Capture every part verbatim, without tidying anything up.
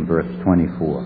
verse twenty-four.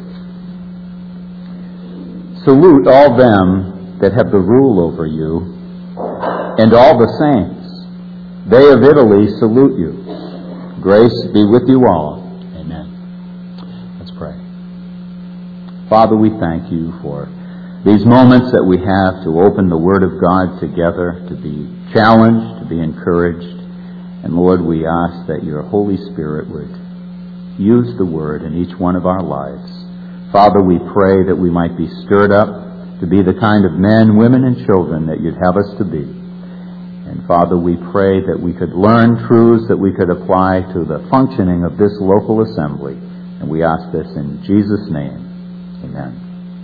Salute all them that have the rule over you, and all the saints. They of Italy salute you. Grace be with you all. Amen. Let's pray. Father, we thank you for these moments that we have to open the Word of God together, to be challenged, to be encouraged. And Lord, we ask that your Holy Spirit would use the Word in each one of our lives. Father, we pray that we might be stirred up to be the kind of men, women, and children that you'd have us to be. And Father, we pray that we could learn truths that we could apply to the functioning of this local assembly. And we ask this in Jesus' name. Amen.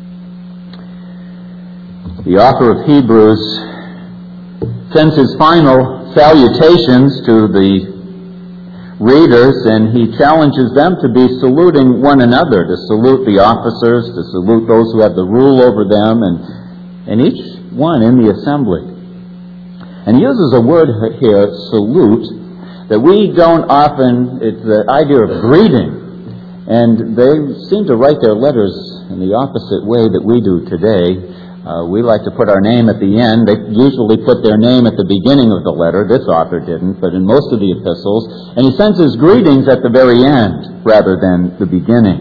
The author of Hebrews sends his final salutations to the readers, and he challenges them to be saluting one another, to salute the officers, to salute those who have the rule over them, and, and each one in the assembly. And he uses a word here, salute, that we don't often, it's the idea of greeting. And they seem to write their letters in the opposite way that we do today. Uh, we like to put our name at the end. They usually put their name at the beginning of the letter. This author didn't, but in most of the epistles. And he sends his greetings at the very end rather than the beginning.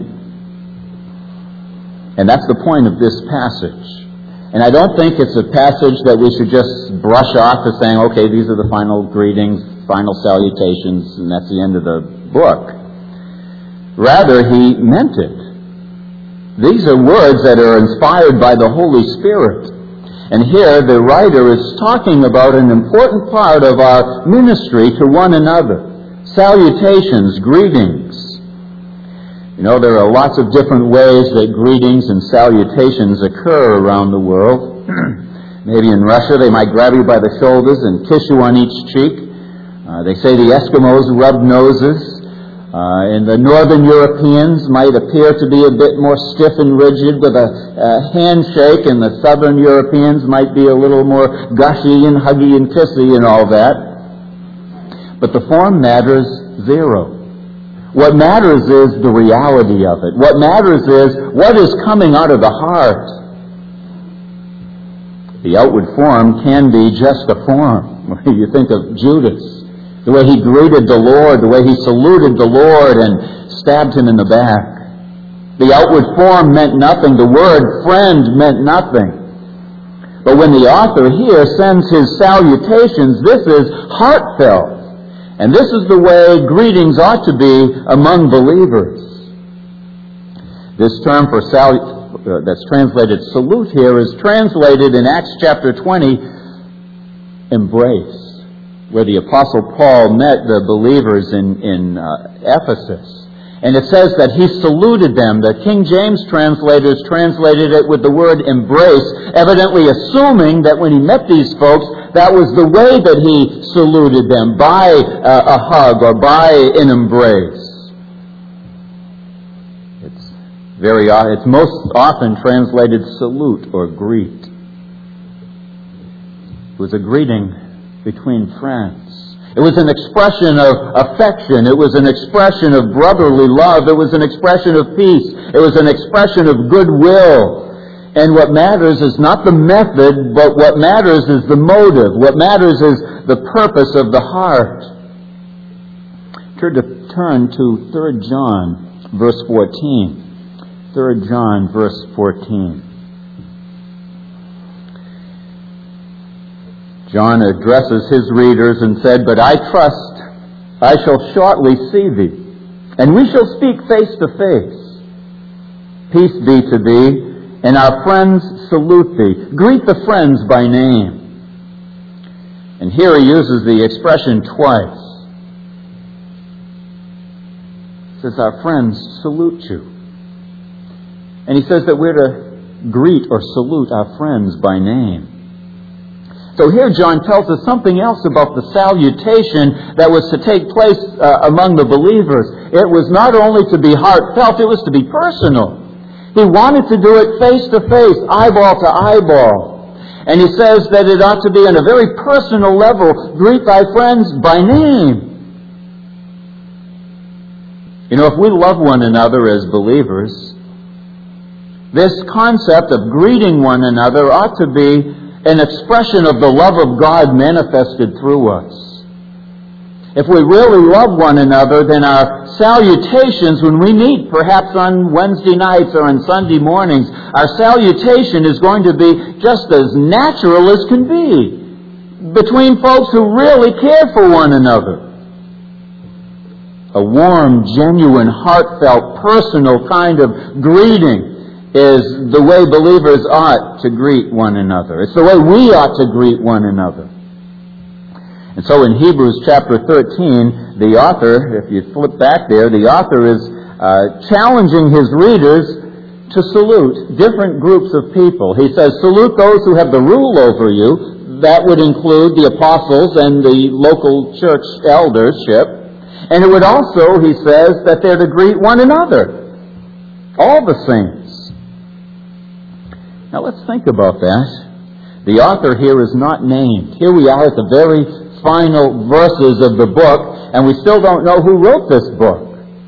And that's the point of this passage. And I don't think it's a passage that we should just brush off as saying, okay, these are the final greetings, final salutations, and that's the end of the book. Rather, he meant it. These are words that are inspired by the Holy Spirit. And here the writer is talking about an important part of our ministry to one another. Salutations, greetings. You know, there are lots of different ways that greetings and salutations occur around the world. Maybe in Russia they might grab you by the shoulders and kiss you on each cheek. Uh, they say the Eskimos rub noses. Uh, and the Northern Europeans might appear to be a bit more stiff and rigid with a, a handshake, and the Southern Europeans might be a little more gushy and huggy and kissy and all that. But the form matters zero. What matters is the reality of it. What matters is what is coming out of the heart. The outward form can be just a form. You think of Judas. The way he greeted the Lord, the way he saluted the Lord and stabbed him in the back. The outward form meant nothing. The word friend meant nothing. But when the author here sends his salutations, this is heartfelt. And this is the way greetings ought to be among believers. This term for sal- uh, that's translated salute here is translated in Acts chapter twenty, embrace, where the Apostle Paul met the believers in, in uh, Ephesus. And it says that he saluted them. The King James translators translated it with the word embrace, evidently assuming that when he met these folks, that was the way that he saluted them, by uh, a hug or by an embrace. It's very, it's most often translated salute or greet. It was a greeting between friends. It was an expression of affection. It was an expression of brotherly love. It was an expression of peace. It was an expression of goodwill. And what matters is not the method, but what matters is the motive. What matters is the purpose of the heart. Turn to, turn to Third John, verse fourteen. Third John, verse fourteen. John addresses his readers and said, "But I trust I shall shortly see thee, and we shall speak face to face. Peace be to thee, and our friends salute thee. Greet the friends by name." And here he uses the expression twice. He says, our friends salute you. And he says that we're to greet or salute our friends by name. So here John tells us something else about the salutation that was to take place uh, among the believers. It was not only to be heartfelt, it was to be personal. He wanted to do it face to face, eyeball to eyeball. And he says that it ought to be on a very personal level. Greet thy friends by name. You know, if we love one another as believers, this concept of greeting one another ought to be an expression of the love of God manifested through us. If we really love one another, then our salutations when we meet, perhaps on Wednesday nights or on Sunday mornings, our salutation is going to be just as natural as can be between folks who really care for one another. A warm, genuine, heartfelt, personal kind of greeting is the way believers ought to greet one another. It's the way we ought to greet one another. And so in Hebrews chapter thirteen, the author, if you flip back there, the author is uh, challenging his readers to salute different groups of people. He says, salute those who have the rule over you. That would include the apostles and the local church eldership. And it would also, he says, that they're to greet one another. All the saints. Now let's think about that. The author here is not named. Here we are at the very final verses of the book, and we still don't know who wrote this book.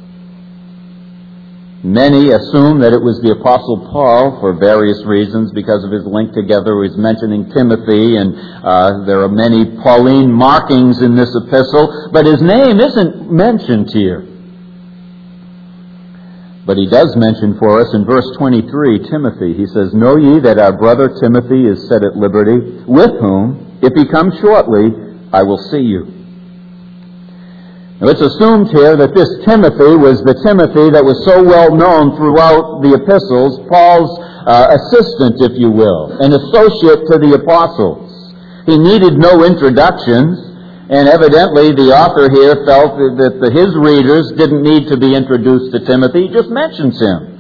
Many assume that it was the Apostle Paul for various reasons, because of his link together. He's mentioning Timothy, and uh, there are many Pauline markings in this epistle, but his name isn't mentioned here. But he does mention for us in verse twenty-three, Timothy. He says, know ye that our brother Timothy is set at liberty, with whom, if he comes shortly, I will see you. Now it's assumed here that this Timothy was the Timothy that was so well known throughout the epistles, Paul's uh, assistant, if you will, an associate to the apostles. He needed no introductions, and evidently the author here felt that the, his readers didn't need to be introduced to Timothy. He just mentions him.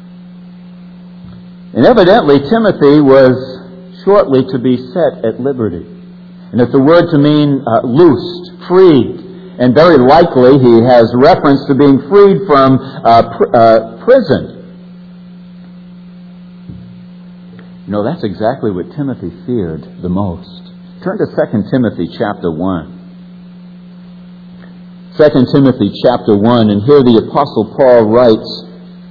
And evidently Timothy was shortly to be set at liberty. And it's a word to mean uh, loosed, freed. And very likely he has reference to being freed from uh, pr- uh, prison. You know, that's exactly what Timothy feared the most. Turn to Second Timothy chapter one. Second Timothy chapter one, and here the Apostle Paul writes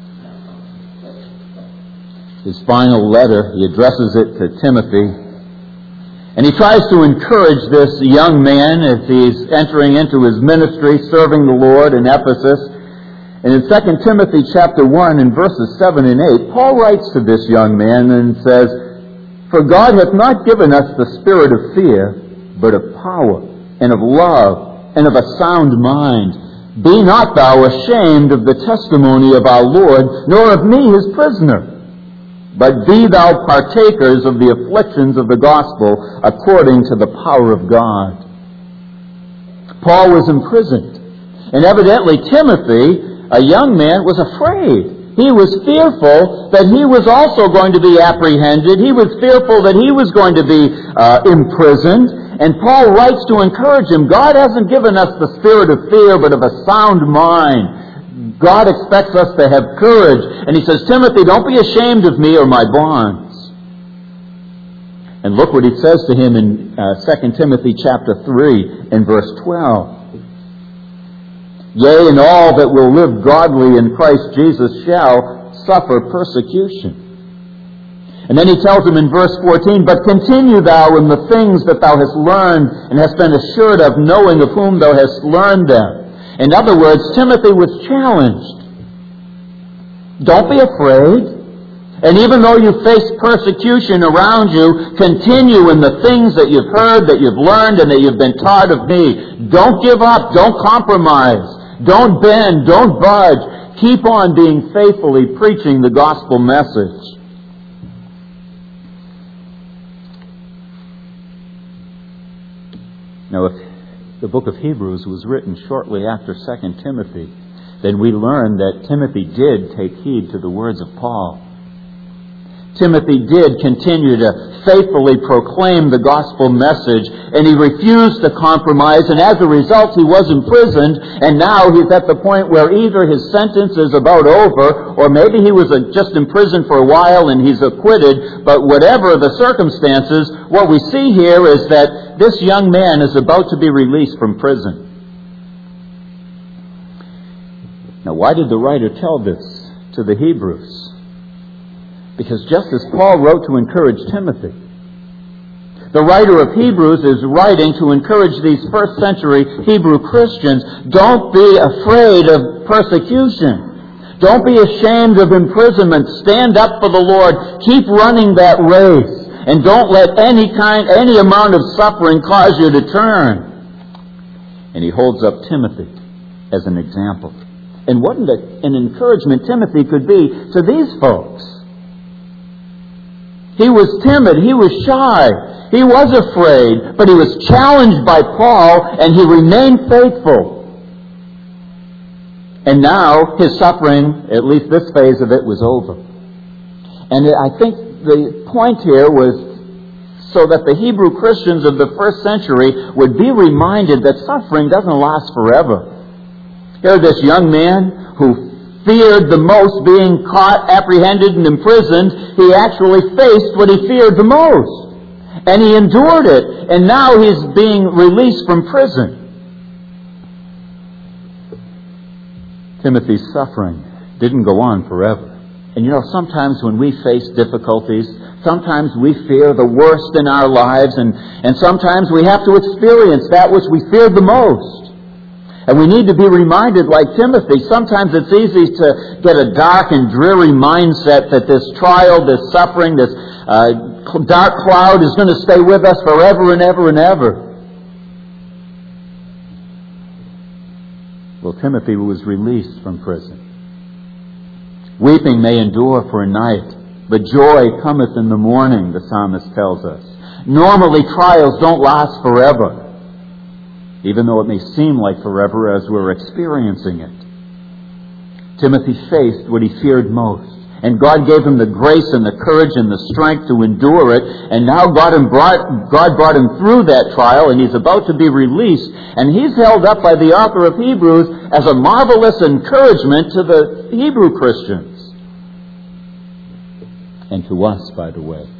his final letter. He addresses it to Timothy. And he tries to encourage this young man as he's entering into his ministry, serving the Lord in Ephesus. And in Second Timothy chapter one, in verses seven and eight, Paul writes to this young man and says, for God hath not given us the spirit of fear, but of power, and of love, and of a sound mind. Be not thou ashamed of the testimony of our Lord, nor of me his prisoner. But be thou partakers of the afflictions of the gospel according to the power of God. Paul was imprisoned. And evidently Timothy, a young man, was afraid. He was fearful that he was also going to be apprehended. He was fearful that he was going to be uh, imprisoned. And Paul writes to encourage him, God hasn't given us the spirit of fear, but of a sound mind. God expects us to have courage. And he says, Timothy, don't be ashamed of me or my bonds. And look what he says to him in uh, Second Timothy chapter three and verse twelve. Yea, and all that will live godly in Christ Jesus shall suffer persecution. And then he tells him in verse fourteen, but continue thou in the things that thou hast learned and hast been assured of, knowing of whom thou hast learned them. In other words, Timothy was challenged. Don't be afraid. And even though you face persecution around you, continue in the things that you've heard, that you've learned, and that you've been taught of me. Don't give up. Don't compromise. Don't bend. Don't budge. Keep on being faithfully preaching the gospel message. Now, if the book of Hebrews was written shortly after Second Timothy, then we learn that Timothy did take heed to the words of Paul. Timothy did continue to faithfully proclaim the gospel message, and he refused to compromise, and as a result he was imprisoned, and now he's at the point where either his sentence is about over, or maybe he was just imprisoned for a while and he's acquitted, but whatever the circumstances, what we see here is that this young man is about to be released from prison. Now, why did the writer tell this to the Hebrews? Because just as Paul wrote to encourage Timothy, the writer of Hebrews is writing to encourage these first century Hebrew Christians. Don't be afraid of persecution. Don't be ashamed of imprisonment. Stand up for the Lord. Keep running that race. And don't let any kind, any amount of suffering cause you to turn. And he holds up Timothy as an example. And what an encouragement Timothy could be to these folks. He was timid. He was shy. He was afraid, but he was challenged by Paul, and he remained faithful. And now his suffering, at least this phase of it, was over. And I think the point here was so that the Hebrew Christians of the first century would be reminded that suffering doesn't last forever. Here, this young man who feared the most being caught, apprehended, and imprisoned, he actually faced what he feared the most. And he endured it, and now he's being released from prison. Timothy's suffering didn't go on forever. And you know, sometimes when we face difficulties, sometimes we fear the worst in our lives, and, and sometimes we have to experience that which we feared the most. And we need to be reminded, like Timothy, sometimes it's easy to get a dark and dreary mindset that this trial, this suffering, this uh, dark cloud is going to stay with us forever and ever and ever. Well, Timothy was released from prison. Weeping may endure for a night, but joy cometh in the morning, the psalmist tells us. Normally, trials don't last forever, even though it may seem like forever as we're experiencing it. Timothy faced what he feared most. And God gave him the grace and the courage and the strength to endure it. And now God, him brought, God brought him through that trial, and he's about to be released. And he's held up by the author of Hebrews as a marvelous encouragement to the Hebrew Christians. And to us, by the way.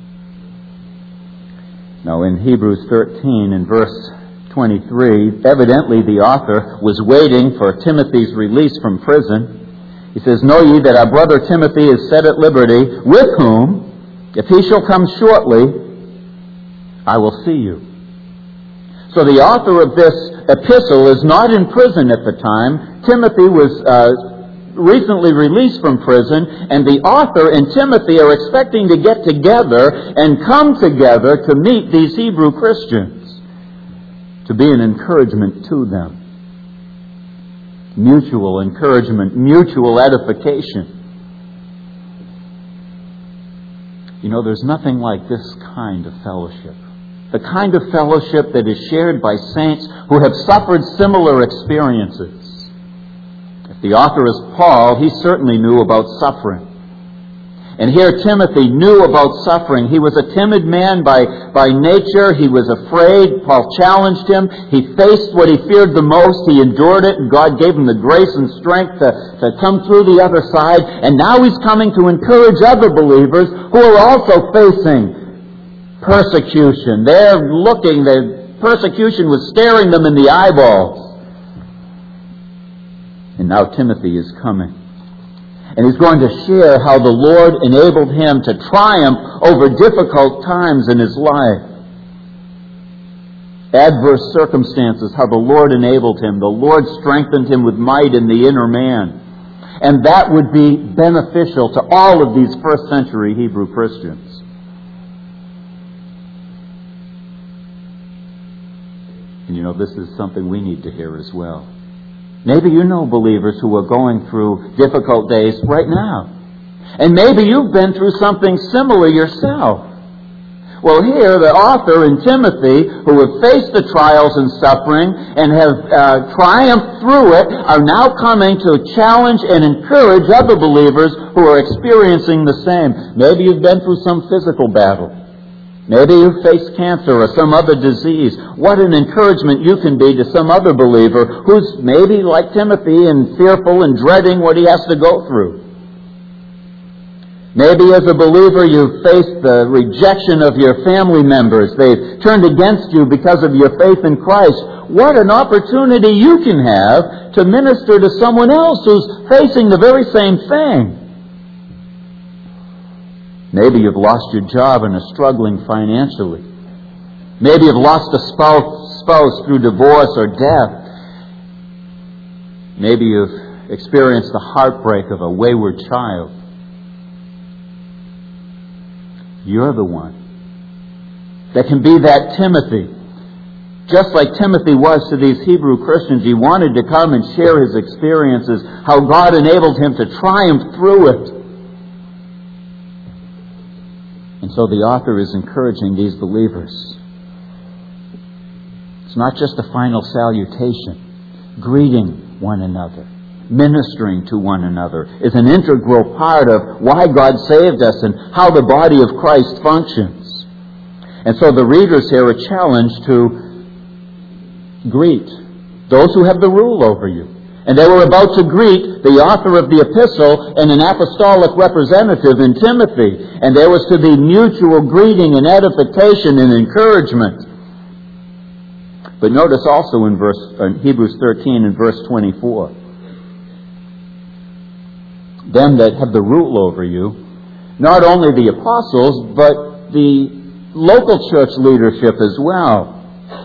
Now in Hebrews thirteen, in verse twenty-three, evidently the author was waiting for Timothy's release from prison. He says, "Know ye that our brother Timothy is set at liberty, with whom, if he shall come shortly, I will see you." So the author of this epistle is not in prison at the time. Timothy was uh, recently released from prison, and the author and Timothy are expecting to get together and come together to meet these Hebrew Christians, to be an encouragement to them. Mutual encouragement, mutual edification. You know, there's nothing like this kind of fellowship. The kind of fellowship that is shared by saints who have suffered similar experiences. If the author is Paul, he certainly knew about suffering. And here Timothy knew about suffering. He was a timid man by, by nature. He was afraid. Paul challenged him. He faced what he feared the most. He endured it, and God gave him the grace and strength to, to come through the other side. And now he's coming to encourage other believers who are also facing persecution. They're looking, the persecution was staring them in the eyeballs. And now Timothy is coming. And he's going to share how the Lord enabled him to triumph over difficult times in his life. Adverse circumstances, how the Lord enabled him. The Lord strengthened him with might in the inner man. And that would be beneficial to all of these first century Hebrew Christians. And you know, this is something we need to hear as well. Maybe you know believers who are going through difficult days right now. And maybe you've been through something similar yourself. Well, here, the author in Timothy, who have faced the trials and suffering and have uh, triumphed through it, are now coming to challenge and encourage other believers who are experiencing the same. Maybe you've been through some physical battle. Maybe you face cancer or some other disease. What an encouragement you can be to some other believer who's maybe like Timothy and fearful and dreading what he has to go through. Maybe as a believer you've faced the rejection of your family members. They've turned against you because of your faith in Christ. What an opportunity you can have to minister to someone else who's facing the very same thing. Maybe you've lost your job and are struggling financially. Maybe you've lost a spouse, spouse through divorce or death. Maybe you've experienced the heartbreak of a wayward child. You're the one that can be that Timothy. Just like Timothy was to these Hebrew Christians, he wanted to come and share his experiences, how God enabled him to triumph through it. And so the author is encouraging these believers. It's not just a final salutation. Greeting one another, ministering to one another is an integral part of why God saved us and how the body of Christ functions. And so the readers here are challenged to greet those who have the rule over you. And they were about to greet the author of the epistle and an apostolic representative in Timothy. And there was to be mutual greeting and edification and encouragement. But notice also in verse in Hebrews thirteen and verse twenty-four. Them that have the rule over you, not only the apostles, but the local church leadership as well.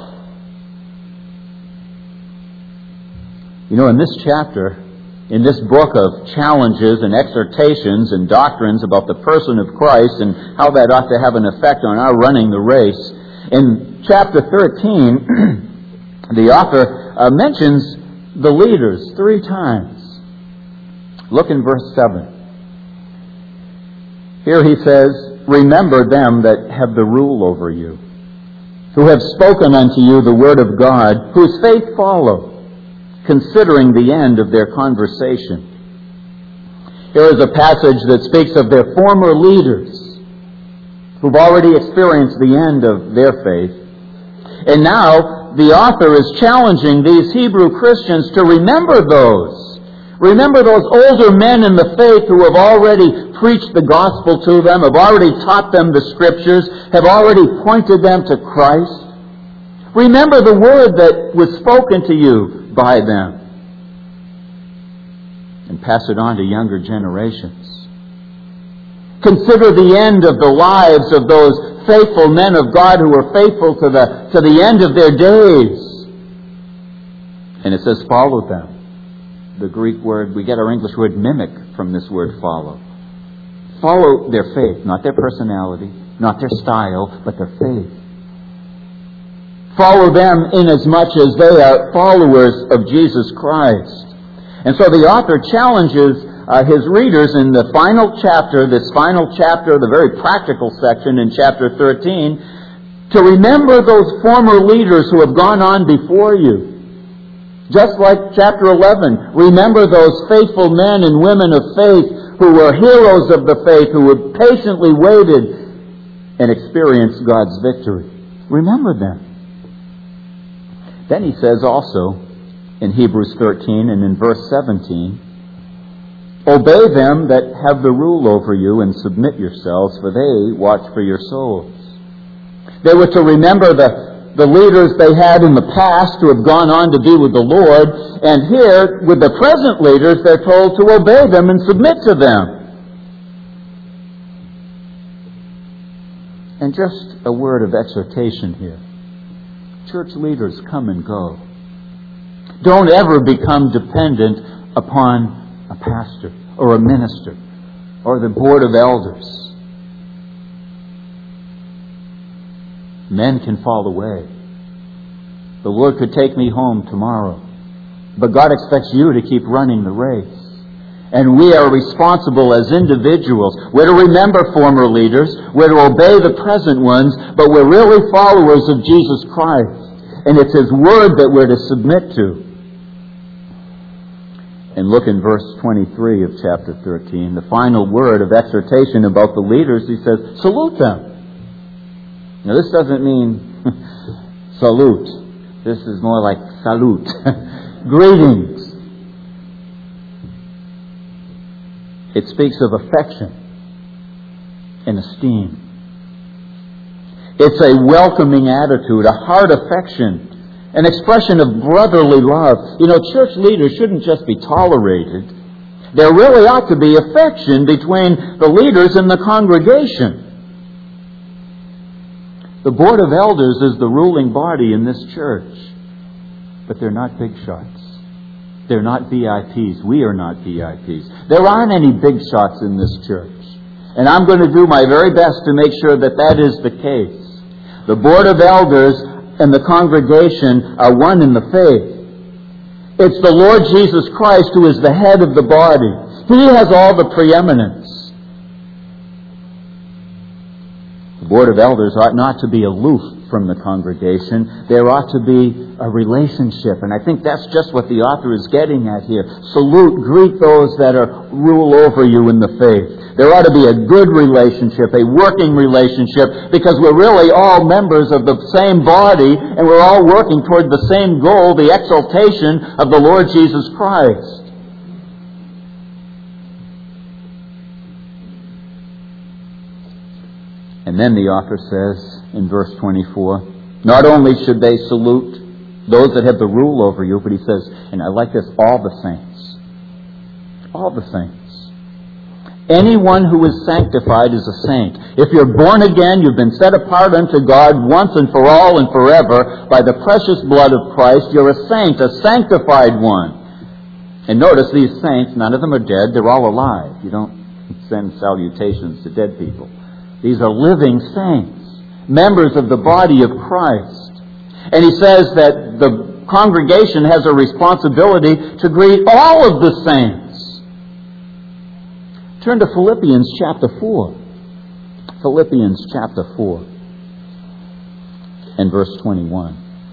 You know, in this chapter, in this book of challenges and exhortations and doctrines about the person of Christ and how that ought to have an effect on our running the race, in chapter thirteen, the author uh, mentions the leaders three times. Look in verse seven. Here he says, remember them that have the rule over you, who have spoken unto you the word of God, whose faith follow, considering the end of their conversation. Here is a passage that speaks of their former leaders who've already experienced the end of their faith. And now the author is challenging these Hebrew Christians to remember those. Remember those older men in the faith who have already preached the gospel to them, have already taught them the scriptures, have already pointed them to Christ. Remember the word that was spoken to you by them. And pass it on to younger generations. Consider the end of the lives of those faithful men of God who were faithful to the, to the end of their days. And it says follow them. The Greek word, we get our English word mimic from this word follow. Follow their faith, not their personality, not their style, but their faith. Follow them inasmuch as they are followers of Jesus Christ. And so the author challenges uh, his readers in the final chapter, this final chapter, the very practical section in chapter thirteen, to remember those former leaders who have gone on before you. Just like chapter eleven, remember those faithful men and women of faith who were heroes of the faith, who had patiently waited and experienced God's victory. Remember them. Then he says also in Hebrews thirteen and in verse seventeen, obey them that have the rule over you and submit yourselves, for they watch for your souls. They were to remember the The leaders they had in the past who have gone on to be with the Lord. And here, with the present leaders, they're told to obey them and submit to them. And just a word of exhortation here. Church leaders come and go. Don't ever become dependent upon a pastor or a minister or the board of elders. Men can fall away. The Lord could take me home tomorrow. But God expects you to keep running the race. And we are responsible as individuals. We're to remember former leaders. We're to obey the present ones. But we're really followers of Jesus Christ. And it's His Word that we're to submit to. And look in verse twenty-three of chapter thirteen. The final word of exhortation about the leaders. He says, salute them. Now this doesn't mean salute. This is more like salute. Greetings. It speaks of affection. and esteem. It's a welcoming attitude, a heart affection, an expression of brotherly love. You know, church leaders shouldn't just be tolerated. There really ought to be affection between the leaders and the congregation. The Board of Elders is the ruling body in this church, but they're not big shots. They're not V I Ps. We are not V I Ps. There aren't any big shots in this church. And I'm going to do my very best to make sure that that is the case. The Board of Elders and the congregation are one in the faith. It's the Lord Jesus Christ who is the head of the body. He has all the preeminence. The Board of Elders ought not to be aloof from the congregation. There ought to be a relationship. And I think that's just what the author is getting at here. Salute, greet those that are rule over you in the faith. There ought to be a good relationship, a working relationship, because we're really all members of the same body, and we're all working toward the same goal, the exaltation of the Lord Jesus Christ. And then the author says in verse twenty-four, not only should they salute those that have the rule over you, but he says, and I like this, all the saints. All the saints. Anyone who is sanctified is a saint. If you're born again, you've been set apart unto God once and for all and forever by the precious blood of Christ. You're a saint, a sanctified one. And notice these saints, none of them are dead. They're all alive. You don't send salutations to dead people. These are living saints, members of the body of Christ. And he says that the congregation has a responsibility to greet all of the saints. Turn to Philippians chapter four. Philippians chapter four and verse twenty-one.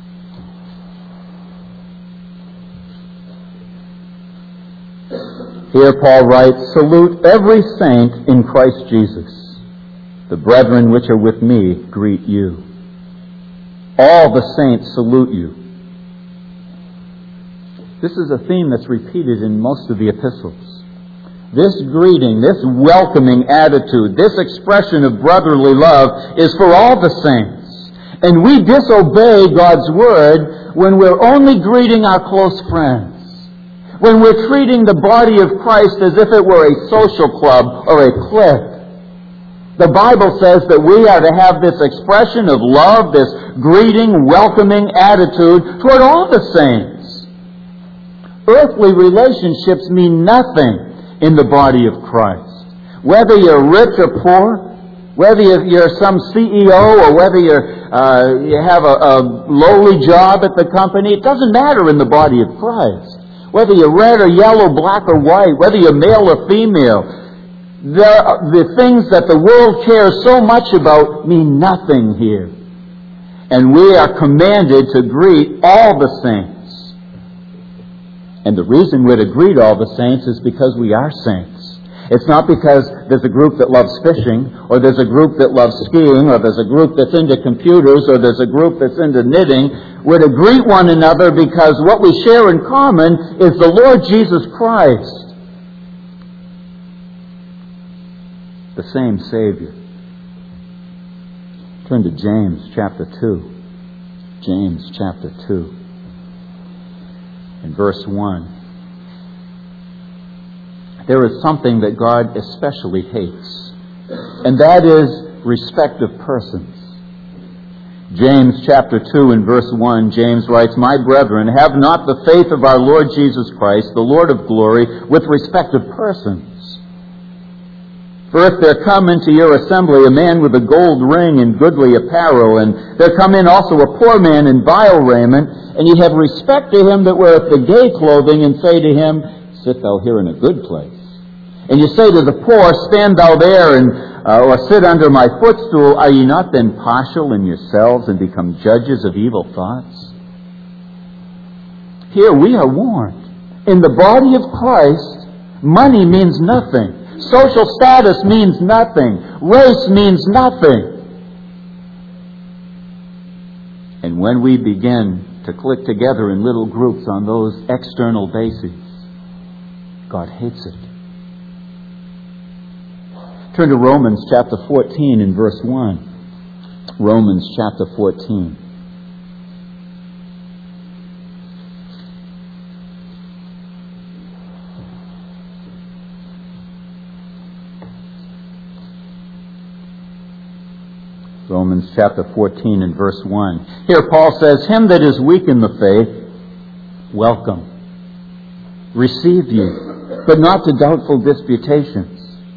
Here Paul writes, salute every saint in Christ Jesus. The brethren which are with me greet you. All the saints salute you. This is a theme that's repeated in most of the epistles. This greeting, this welcoming attitude, this expression of brotherly love is for all the saints. And we disobey God's word when we're only greeting our close friends. When we're treating the body of Christ as if it were a social club or a clique. The Bible says that we are to have this expression of love, this greeting, welcoming attitude toward all the saints. Earthly relationships mean nothing in the body of Christ. Whether you're rich or poor, whether you're some C E O or whether you're, uh, you have a, a lowly job at the company, it doesn't matter in the body of Christ. Whether you're red or yellow, black or white, whether you're male or female, the, the things that the world cares so much about mean nothing here. And we are commanded to greet all the saints. And the reason we're to greet all the saints is because we are saints. It's not because there's a group that loves fishing, or there's a group that loves skiing, or there's a group that's into computers, or there's a group that's into knitting. We're to greet one another because what we share in common is the Lord Jesus Christ. The same Savior. Turn to James chapter two. James chapter two. In verse one. There is something that God especially hates, and that is respect of persons. James chapter two and verse one, James writes, my brethren, have not the faith of our Lord Jesus Christ, the Lord of glory, with respect of persons. For if there come into your assembly a man with a gold ring and goodly apparel, and there come in also a poor man in vile raiment, and ye have respect to him that weareth the gay clothing, and say to him, sit thou here in a good place. And you say to the poor, stand thou there, and uh, or sit under my footstool, are ye not then partial in yourselves, and become judges of evil thoughts? Here we are warned. In the body of Christ, money means nothing. Social status means nothing. Race means nothing. And when we begin to click together in little groups on those external bases, God hates it. Turn to Romans chapter fourteen and verse one. Romans chapter fourteen. Romans chapter fourteen and verse one. Here Paul says, "Him that is weak in the faith, welcome. Receive ye, but not to doubtful disputations."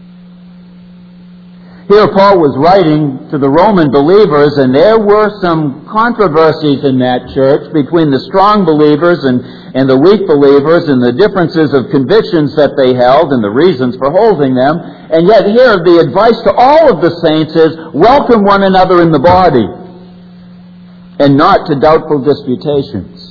Here Paul was writing to the Roman believers, and there were some controversies in that church between the strong believers and, and the weak believers, and the differences of convictions that they held and the reasons for holding them. And yet here the advice to all of the saints is, welcome one another in the body, and not to doubtful disputations.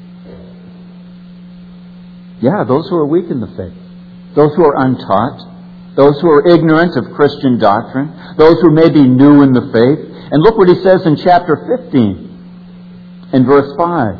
Yeah, those who are weak in the faith, those who are untaught, those who are ignorant of Christian doctrine, those who may be new in the faith. And look what he says in chapter fifteen, in verse five.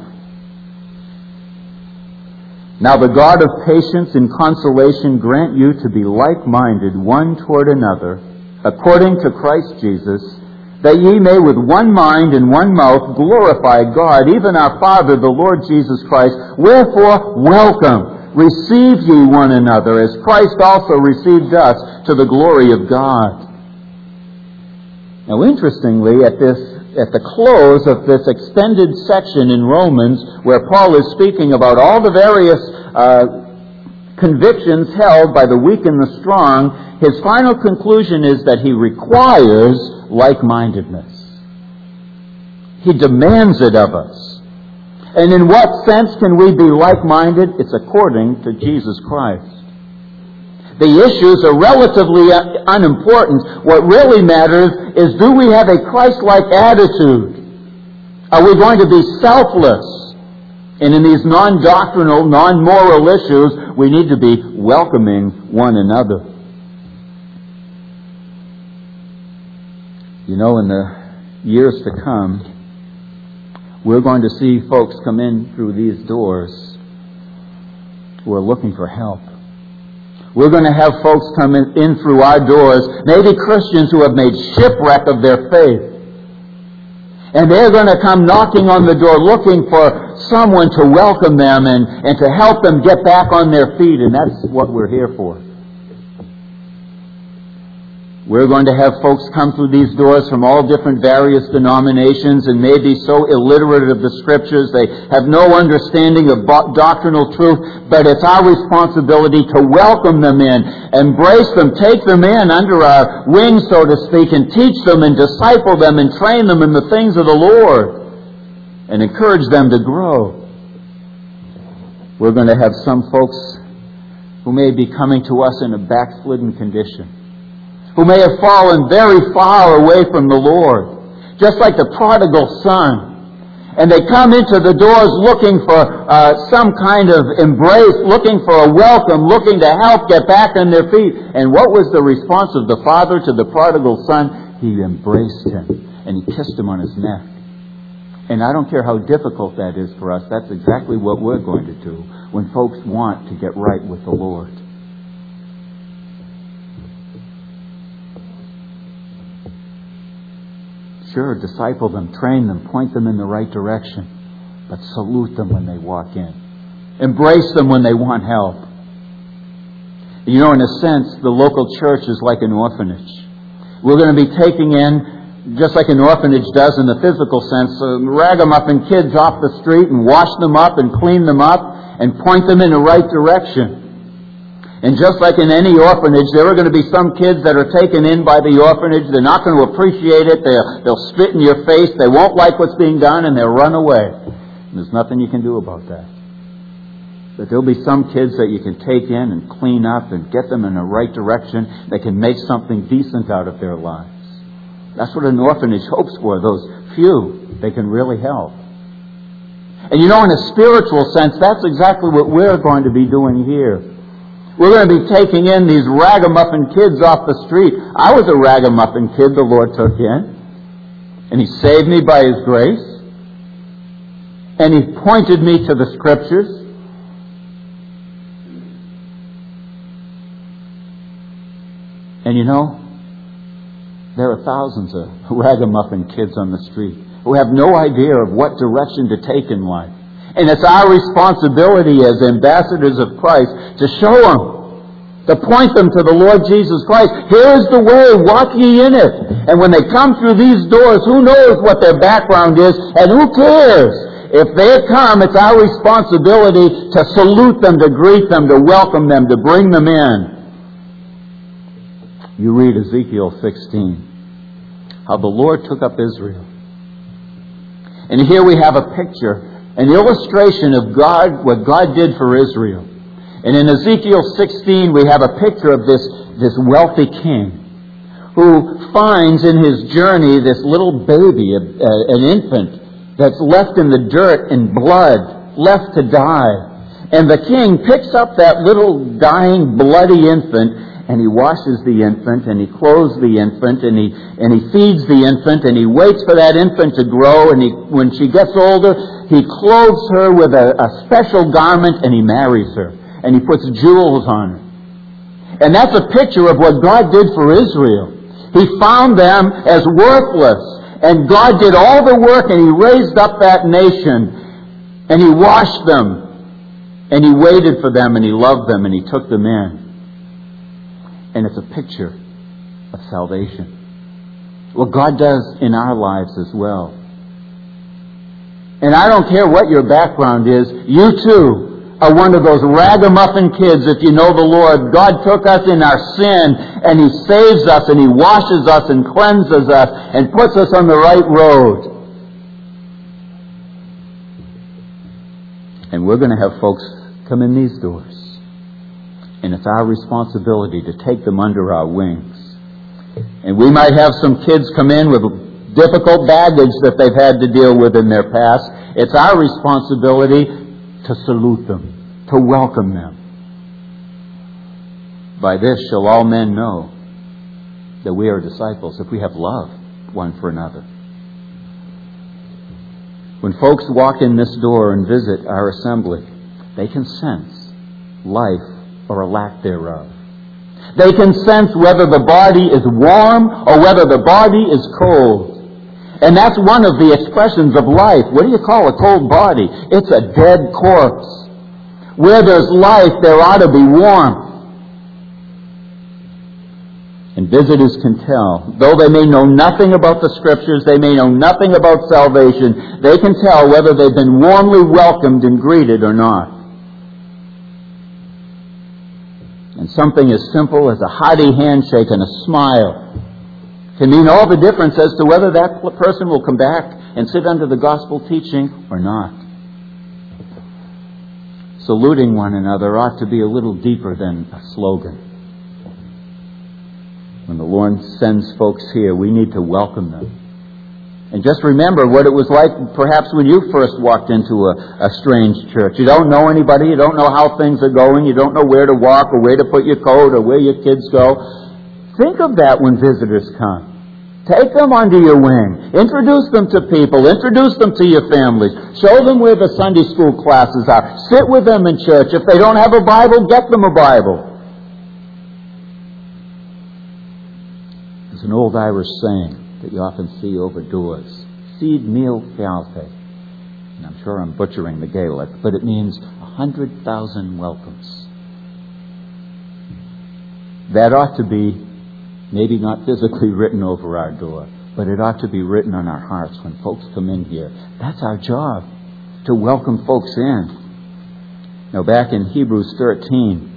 "Now the God of patience and consolation grant you to be like-minded one toward another, according to Christ Jesus, that ye may with one mind and one mouth glorify God, even our Father, the Lord Jesus Christ. Wherefore, welcome. Receive ye one another, as Christ also received us, to the glory of God." Now, interestingly, at this, at the close of this extended section in Romans, where Paul is speaking about all the various uh, convictions held by the weak and the strong, his final conclusion is that he requires like-mindedness. He demands it of us. And in what sense can we be like-minded? It's according to Jesus Christ. The issues are relatively unimportant. What really matters is, do we have a Christ-like attitude? Are we going to be selfless? And in these non-doctrinal, non-moral issues, we need to be welcoming one another. You know, in the years to come, we're going to see folks come in through these doors who are looking for help. We're going to have folks come in, in through our doors, maybe Christians who have made shipwreck of their faith. And they're going to come knocking on the door looking for someone to welcome them and, and to help them get back on their feet. And that's what we're here for. We're going to have folks come through these doors from all different various denominations and may be so illiterate of the Scriptures they have no understanding of doctrinal truth, but it's our responsibility to welcome them in, embrace them, take them in under our wing, so to speak, and teach them and disciple them and train them in the things of the Lord and encourage them to grow. We're going to have some folks who may be coming to us in a backslidden condition, who may have fallen very far away from the Lord, just like the prodigal son. And they come into the doors looking for uh, some kind of embrace, looking for a welcome, looking to help get back on their feet. And what was the response of the father to the prodigal son? He embraced him and he kissed him on his neck. And I don't care how difficult that is for us, that's exactly what we're going to do when folks want to get right with the Lord. Sure, disciple them, train them, point them in the right direction, but salute them when they walk in. Embrace them when they want help. You know, in a sense, the local church is like an orphanage. We're going to be taking in, just like an orphanage does in the physical sense, uh, ragamuffin kids off the street and wash them up and clean them up and point them in the right direction. And just like in any orphanage, there are going to be some kids that are taken in by the orphanage. They're not going to appreciate it. They'll, they'll spit in your face. They won't like what's being done, and they'll run away. And there's nothing you can do about that. But there'll be some kids that you can take in and clean up and get them in the right direction. They can make something decent out of their lives. That's what an orphanage hopes for, those few they can really help. And you know, in a spiritual sense, that's exactly what we're going to be doing here. We're going to be taking in these ragamuffin kids off the street. I was a ragamuffin kid the Lord took in. And He saved me by His grace. And He pointed me to the Scriptures. And you know, there are thousands of ragamuffin kids on the street who have no idea of what direction to take in life. And it's our responsibility as ambassadors of Christ to show them, to point them to the Lord Jesus Christ. Here is the way, walk ye in it. And when they come through these doors, who knows what their background is, and who cares? If they come, it's our responsibility to salute them, to greet them, to welcome them, to bring them in. You read Ezekiel sixteen, how the Lord took up Israel. And here we have a picture, an illustration of God, what God did for Israel. And in Ezekiel sixteen, we have a picture of this, this wealthy king who finds in his journey this little baby, a, a, an infant, that's left in the dirt in blood, left to die. And the king picks up that little dying, bloody infant, and he washes the infant, and he clothes the infant, and he and he feeds the infant, and he waits for that infant to grow, and he, when she gets older, he clothes her with a, a special garment, and he marries her, and he puts jewels on her. And that's a picture of what God did for Israel. He found them as worthless, and God did all the work, and he raised up that nation, and he washed them, and he waited for them, and he loved them, and he took them in. And it's a picture of salvation. What God does in our lives as well. And I don't care what your background is, you too are one of those ragamuffin kids if you know the Lord. God took us in our sin, and he saves us, and he washes us, and cleanses us, and puts us on the right road. And we're going to have folks come in these doors. And it's our responsibility to take them under our wings. And we might have some kids come in with difficult baggage that they've had to deal with in their past. It's our responsibility to salute them, to welcome them. By this shall all men know that we are disciples, if we have love one for another. When folks walk in this door and visit our assembly, they can sense life or a lack thereof. They can sense whether the body is warm or whether the body is cold. And that's one of the expressions of life. What do you call a cold body? It's a dead corpse. Where there's life, there ought to be warmth. And visitors can tell, though they may know nothing about the Scriptures, they may know nothing about salvation, they can tell whether they've been warmly welcomed and greeted or not. And something as simple as a hearty handshake and a smile can mean all the difference as to whether that person will come back and sit under the gospel teaching or not. Saluting one another ought to be a little deeper than a slogan. When the Lord sends folks here, we need to welcome them. And just remember what it was like perhaps when you first walked into a, a strange church. You don't know anybody. You don't know how things are going. You don't know where to walk or where to put your coat or where your kids go. Think of that when visitors come. Take them under your wing. Introduce them to people. Introduce them to your families. Show them where the Sunday school classes are. Sit with them in church. If they don't have a Bible, get them a Bible. There's an old Irish saying that you often see over doors. Seed meal fialte. And I'm sure I'm butchering the Gaelic, but it means a hundred thousand welcomes. That ought to be maybe not physically written over our door, but it ought to be written on our hearts when folks come in here. That's our job, to welcome folks in. Now back in Hebrews thirteen,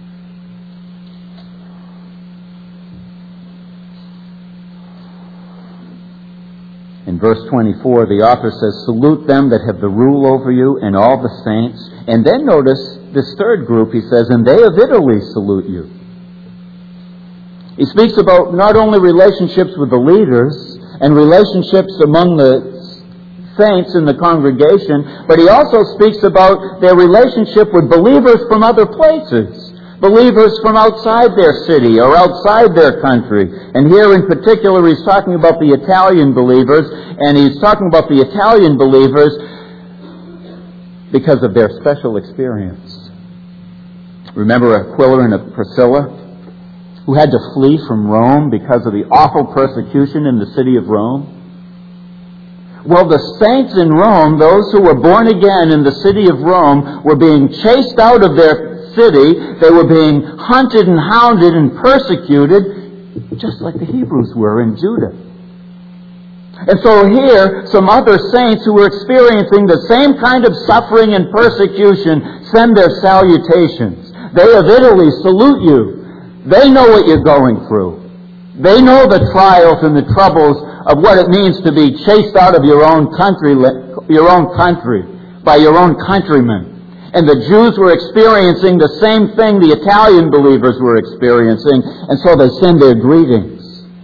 in verse twenty-four, the author says, salute them that have the rule over you and all the saints. And then notice this third group, he says, and they of Italy salute you. He speaks about not only relationships with the leaders and relationships among the saints in the congregation, but he also speaks about their relationship with believers from other places. Believers from outside their city or outside their country. And here in particular he's talking about the Italian believers, and he's talking about the Italian believers because of their special experience. Remember Aquila and Priscilla? who had to flee from Rome because of the awful persecution in the city of Rome? Well, the saints in Rome, those who were born again in the city of Rome, were being chased out of their city. They were being hunted and hounded and persecuted, just like the Hebrews were in Judah. And so here, some other saints who were experiencing the same kind of suffering and persecution send their salutations. They of Italy salute you. They know what you're going through. They know the trials and the troubles of what it means to be chased out of your own country, your own country, by your own countrymen. And the Jews were experiencing the same thing the Italian believers were experiencing, and so they send their greetings.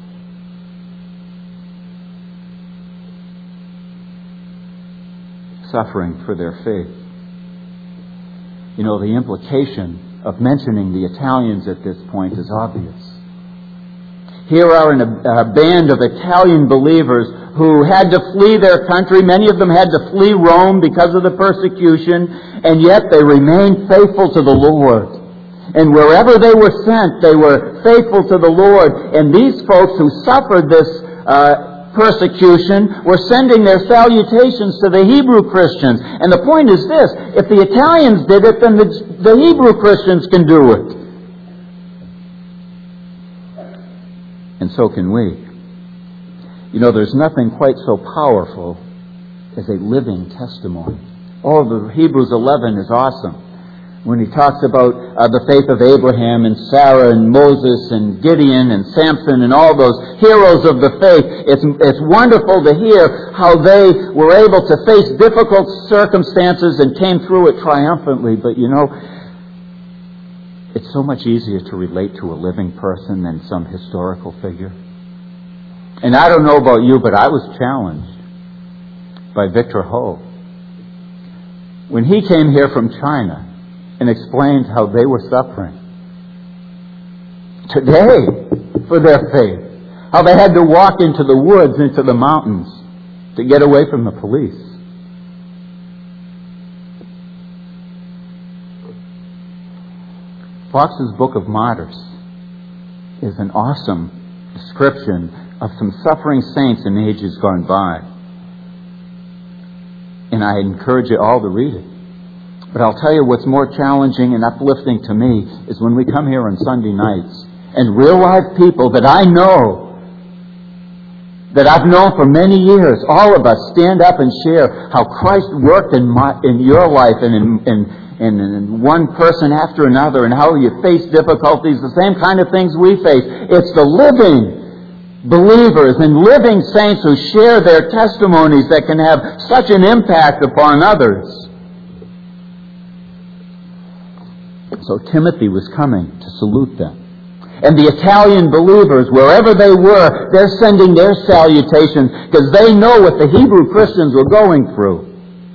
Suffering for their faith. You know, the implication of mentioning the Italians at this point is obvious. Here are a, a band of Italian believers who had to flee their country. Many of them had to flee Rome because of the persecution, and yet they remained faithful to the Lord. And wherever they were sent, they were faithful to the Lord. And these folks who suffered this uh, persecution were sending their salutations to the Hebrew Christians. And the point is this: if the Italians did it, then the, the Hebrew Christians can do it. And so can we. You know, there's nothing quite so powerful as a living testimony. Oh, the Hebrews eleven is awesome. When he talks about uh, the faith of Abraham and Sarah and Moses and Gideon and Samson and all those heroes of the faith, it's, it's wonderful to hear how they were able to face difficult circumstances and came through it triumphantly. But you know, it's so much easier to relate to a living person than some historical figure. And I don't know about you, but I was challenged by Victor Ho. When he came here from China and explained how they were suffering today for their faith, how they had to walk into the woods, into the mountains to get away from the police. Fox's Book of Martyrs is an awesome description of some suffering saints in ages gone by. And I encourage you all to read it. But I'll tell you what's more challenging and uplifting to me is when we come here on Sunday nights and real life people that I know, that I've known for many years, all of us stand up and share how Christ worked in my, in your life and in, in And, and one person after another, and how you face difficulties, the same kind of things we face. It's the living believers and living saints who share their testimonies that can have such an impact upon others. So Timothy was coming to salute them. And the Italian believers, wherever they were, they're sending their salutations because they know what the Hebrew Christians were going through.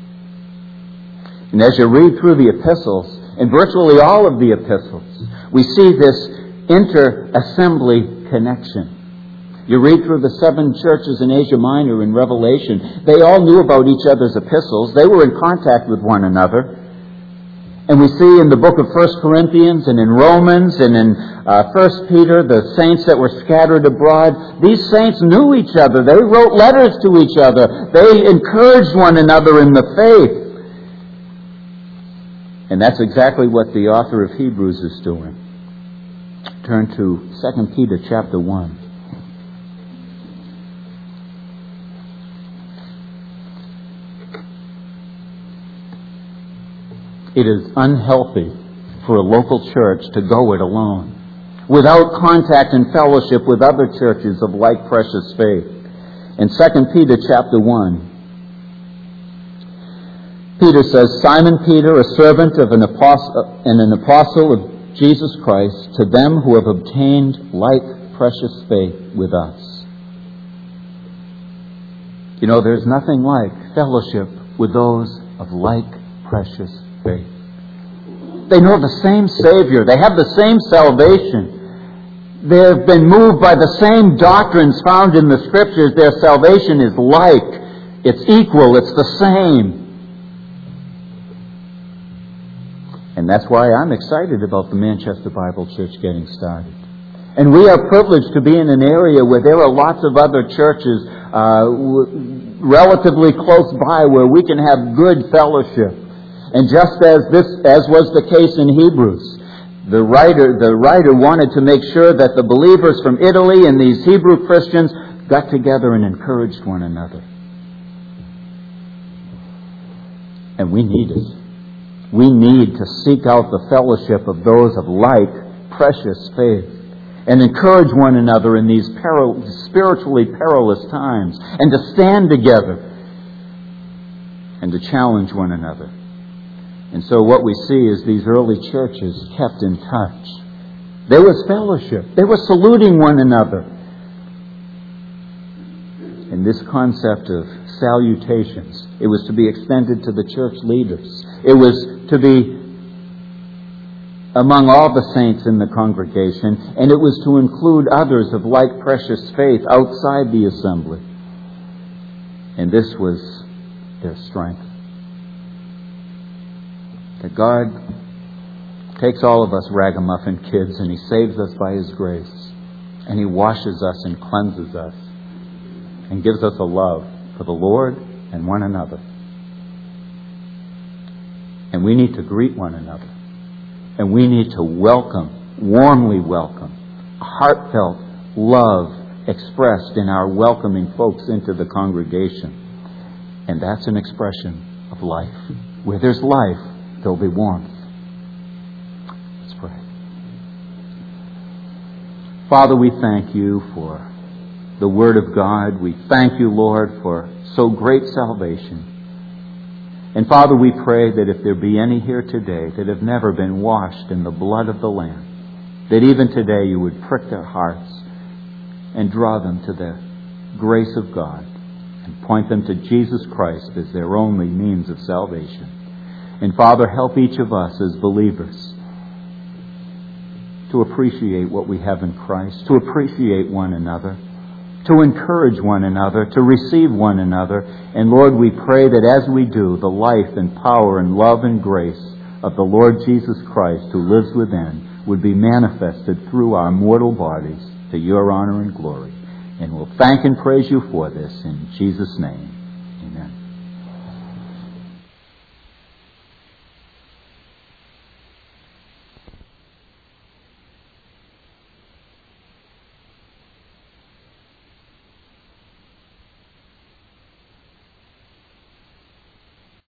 And as you read through the epistles, and virtually all of the epistles, we see this inter-assembly connection. You read through the seven churches in Asia Minor in Revelation, they all knew about each other's epistles. They were in contact with one another. And we see in the book of First Corinthians and in Romans and in uh, First Peter, the saints that were scattered abroad, these saints knew each other. They wrote letters to each other. They encouraged one another in the faith. And that's exactly what the author of Hebrews is doing. Turn to Second Peter chapter one. It is unhealthy for a local church to go it alone, without contact and fellowship with other churches of like precious faith. In Second Peter chapter one, Peter says, Simon Peter, a servant of an apostle and an apostle of Jesus Christ, to them who have obtained like precious faith with us. You know, there's nothing like fellowship with those of like precious faith. They know the same Savior. They have the same salvation. They've been moved by the same doctrines found in the Scriptures. Their salvation is like. It's equal. It's the same. And that's why I'm excited about the Manchester Bible Church getting started. And we are privileged to be in an area where there are lots of other churches uh, w- relatively close by where we can have good fellowship. And just as this, as was the case in Hebrews, the writer, the writer wanted to make sure that the believers from Italy and these Hebrew Christians got together and encouraged one another. And we need it. We need to seek out the fellowship of those of like, precious faith and encourage one another in these peril, spiritually perilous times, and to stand together and to challenge one another. And so what we see is these early churches kept in touch. There was fellowship. They were saluting one another. And this concept of salutations, it was to be extended to the church leaders. It was to be among all the saints in the congregation, and it was to include others of like precious faith outside the assembly. And this was their strength. That God takes all of us ragamuffin kids and He saves us by His grace. And He washes us and cleanses us and gives us a love for the Lord and one another. And we need to greet one another. And we need to welcome, warmly welcome, heartfelt love expressed in our welcoming folks into the congregation. And that's an expression of life. Where there's life, there'll be warmth. Let's pray. Father, we thank You for the Word of God. We thank You, Lord, for so great salvation. And Father, we pray that if there be any here today that have never been washed in the blood of the Lamb, that even today You would prick their hearts and draw them to the grace of God and point them to Jesus Christ as their only means of salvation. And Father, help each of us as believers to appreciate what we have in Christ, to appreciate one another, to encourage one another, to receive one another. And Lord, we pray that as we do, the life and power and love and grace of the Lord Jesus Christ who lives within would be manifested through our mortal bodies to Your honor and glory. And we'll thank and praise You for this in Jesus' name.